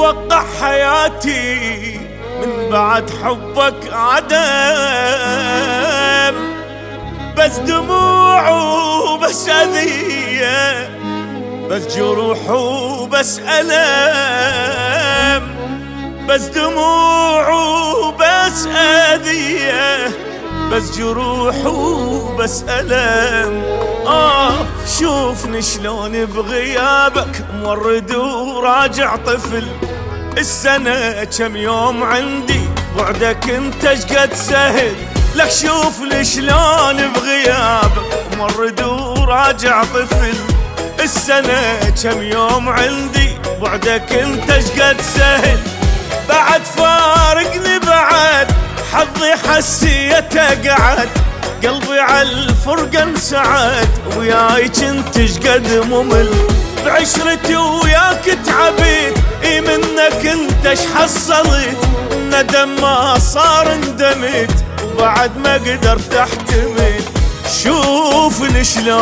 اتوقع حياتي من بعد حبك عدم، بس دموع وبس أذية، بس جروح وبس ألم، بس دموع وبس أذية، بس جروح وبس ألم. شوفني شلون بغيابك مورد وراجع طفل. السنة كم يوم عندي بعدك انت شقد سهل. لك شوفني شلون بغيابك مورد وراجع طفل. السنة كم يوم عندي بعدك انت شقد سهل. بعد فارقني بعد حظي حسيته قعد، قلبي عالفرقة انسعد، وياي كنت شقد ممل. بعشرتي وياك تعبيت، منك انت شحصلت، ندم ما صار اندمت، وبعد ما قدرت احتمل. شوفني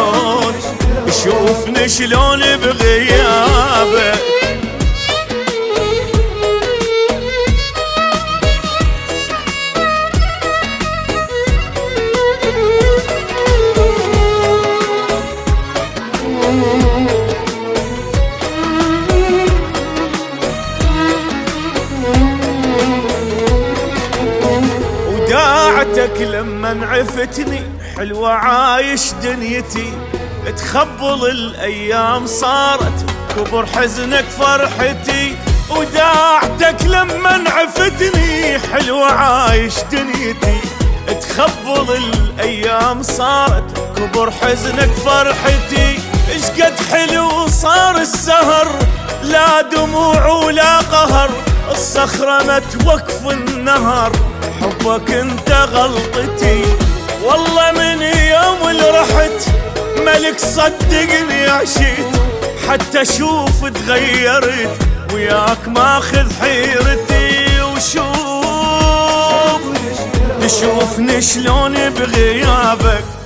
شلون بغيابك. وداعتك لما عفتني حلوة عايش دنيتي، تخبل الايام صارت كبر حزنك فرحتي. وداعتك لما عفتني حلوة عايش دنيتي، تخبل الايام صارت كبر حزنك فرحتي. اشقد حلو صار السهر، لا دموع ولا قهر، الصخرة ما توقف النهر، حبك انت غلطتي. والله من يوم اللي رحت ملك صدقني عشيت، حتى اشوف تغيرت وياك ماخذ حيرتي. شوفني شلون بغيابك.